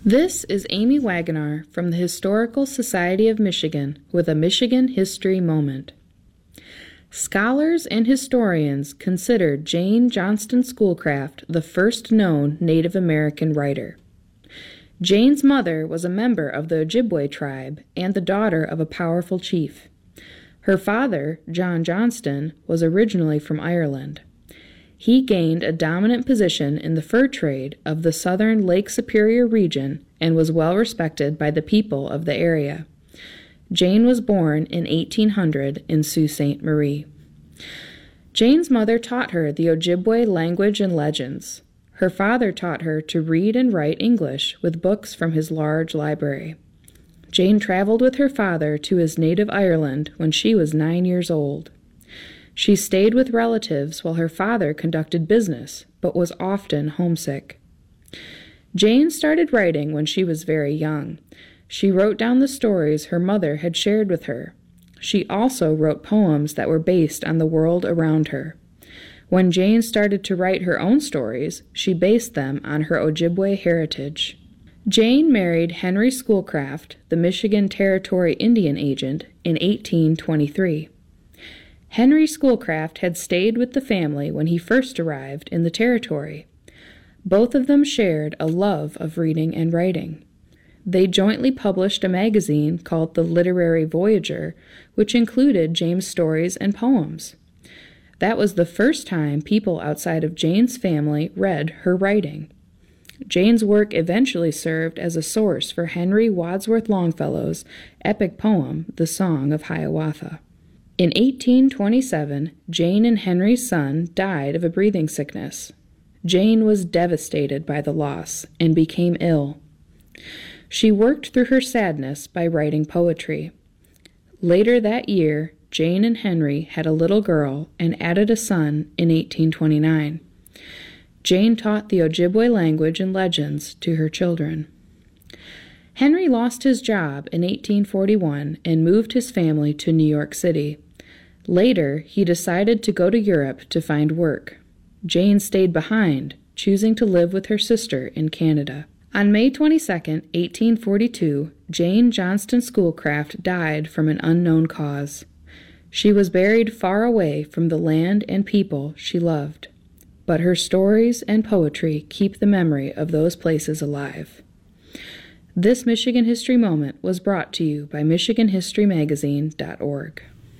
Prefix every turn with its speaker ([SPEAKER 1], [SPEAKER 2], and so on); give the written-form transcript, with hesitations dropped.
[SPEAKER 1] This is Amy Wagoner from the Historical Society of Michigan with a Michigan History Moment. Scholars and historians consider Jane Johnston Schoolcraft the first known Native American writer. Jane's mother was a member of the Ojibwe tribe and the daughter of a powerful chief. Her father, John Johnston, was originally from Ireland. He gained a dominant position in the fur trade of the southern Lake Superior region and was well respected by the people of the area. Jane was born in 1800 in Sault Ste. Marie. Jane's mother taught her the Ojibwe language and legends. Her father taught her to read and write English with books from his large library. Jane traveled with her father to his native Ireland when she was 9 years old. She stayed with relatives while her father conducted business, but was often homesick. Jane started writing when she was very young. She wrote down the stories her mother had shared with her. She also wrote poems that were based on the world around her. When Jane started to write her own stories, she based them on her Ojibwe heritage. Jane married Henry Schoolcraft, the Michigan Territory Indian agent, in 1823. Henry Schoolcraft had stayed with the family when he first arrived in the territory. Both of them shared a love of reading and writing. They jointly published a magazine called The Literary Voyager, which included Jane's stories and poems. That was the first time people outside of Jane's family read her writing. Jane's work eventually served as a source for Henry Wadsworth Longfellow's epic poem, The Song of Hiawatha. In 1827, Jane and Henry's son died of a breathing sickness. Jane was devastated by the loss and became ill. She worked through her sadness by writing poetry. Later that year, Jane and Henry had a little girl and added a son in 1829. Jane taught the Ojibwe language and legends to her children. Henry lost his job in 1841 and moved his family to New York City. Later, he decided to go to Europe to find work. Jane stayed behind, choosing to live with her sister in Canada. On May 22, 1842, Jane Johnston Schoolcraft died from an unknown cause. She was buried far away from the land and people she loved. But her stories and poetry keep the memory of those places alive. This Michigan History Moment was brought to you by MichiganHistoryMagazine.org.